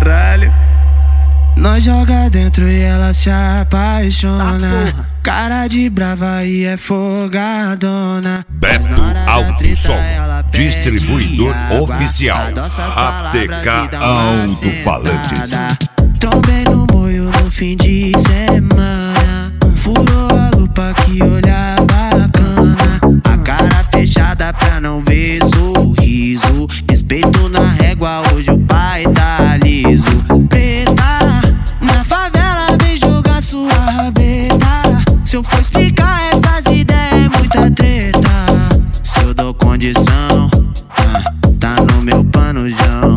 caralho. Nós joga dentro e ela se apaixona. Cara de brava e é folgadona. Beto Alto Som, distribuidor oficial. ATK Alto-Falantes. Trombei no moio no fim de semana. Furou a lupa, que olhar bacana. A cara fechada pra não ver sorriso. Respeito na régua, hoje o pai tá liso. Preta, na favela vem jogar sua rabeta. Se eu for explicar essas ideias é muita treta. Se eu dou condição, tá no meu panojão.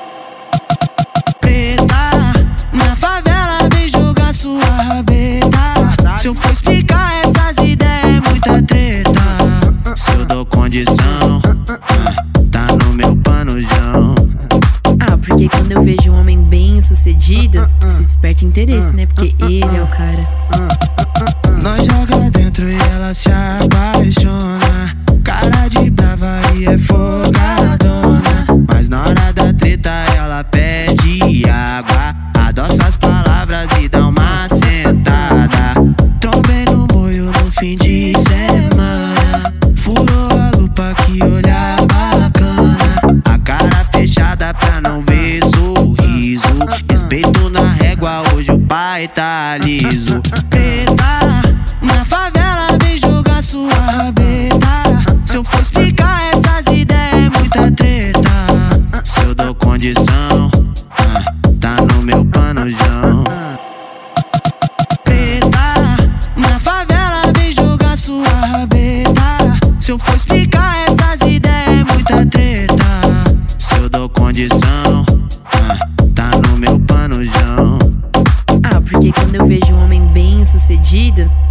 Preta, na favela vem jogar sua rabeta. Se eu for explicar essas ideias é muita treta. Se eu dou condição, tá no meu panojão. Porque quando eu vejo um homem bem sucedido, se desperta interesse, né? Porque ele é o cara. Nós joga dentro e ela se apaixona. Cara de brava e é folgadona. Mas na hora da treta ela pede água. Adoça as palavras e dá uma sentada. Trombei no moio no fim de semana. Furou a lupa, que olhar bacana. A cara fechada pra não ver sorriso. Respeito na régua, hoje o pai tá liso. Preta, na favela vem jogar sua rabeta. Se eu for explicar essas ideias é muita treta. Se eu dou condição, tá no meu panojão. Preta, na favela vem jogar sua rabeta. Se eu for explicar essas ideias é muita treta. Se eu dou condição, tá no meu panojão. Porque quando eu vejo um homem bem sucedido,